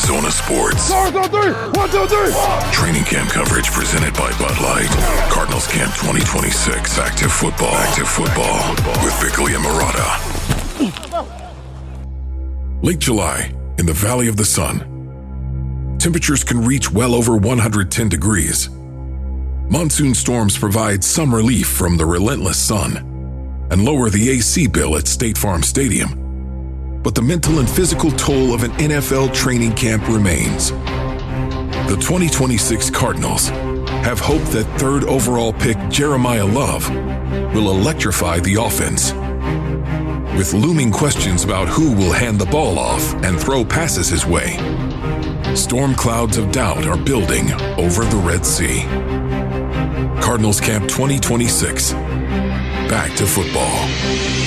Arizona Sports. Stars on three. 1, 2, 3. Training camp coverage presented by Bud Light. Cardinals Camp 2026. Active football. Active football. With Bickley and Murata. Late July, in the Valley of the Sun. Temperatures can reach well over 110 degrees. Monsoon storms provide some relief from the relentless sun and lower the AC bill at State Farm Stadium. But the mental and physical toll of an NFL training camp remains. The 2026 Cardinals have hope that third overall pick Jeremiah Love will electrify the offense. With looming questions about who will hand the ball off and throw passes his way, storm clouds of doubt are building over the Red Sea. Cardinals Camp 2026. Back to football.